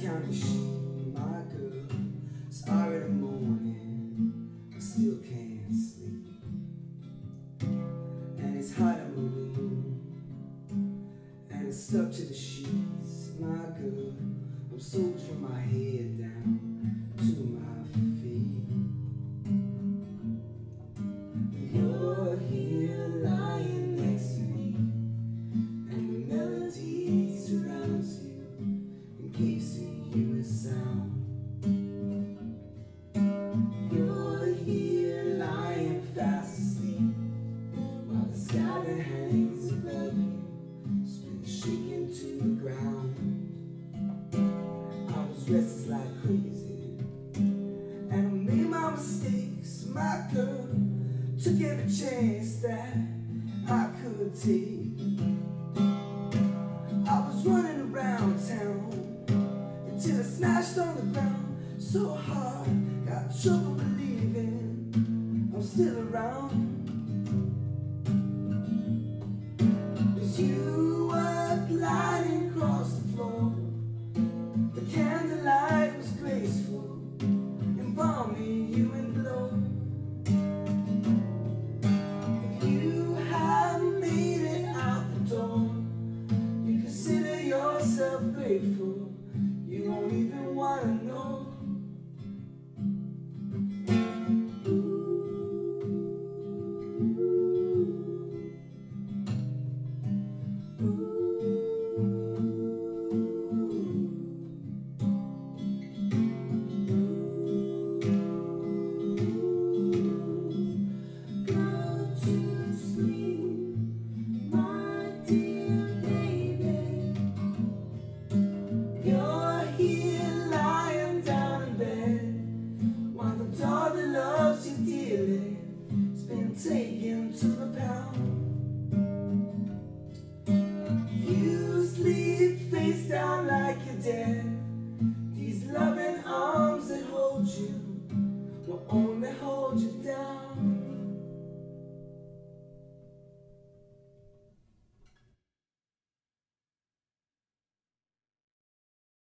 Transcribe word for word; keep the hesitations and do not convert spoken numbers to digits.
counting sheep, my girl. It's already morning, I still can't sleep. And it's hot in my room, and it's stuck to the sheets, my girl. I'm soaked from my head down to my feet. You're here lying next to me, and the melody surrounds you, encasing you with sound. You're here lying fast asleep, while the sky that hangs above you spins shaking to the ground. I was restless like crazy, and I made my mistakes, my girl. Took every chance that I could take. I was running around town until I smashed on the ground so hard, got trouble believing I'm still around. 'Cause you were gliding across the floor, the candlelight was graceful, embalming you in glow. If you have made it out the door, you consider yourself grateful. You don't even want to know. All that loves you dearly has been taken to the pound.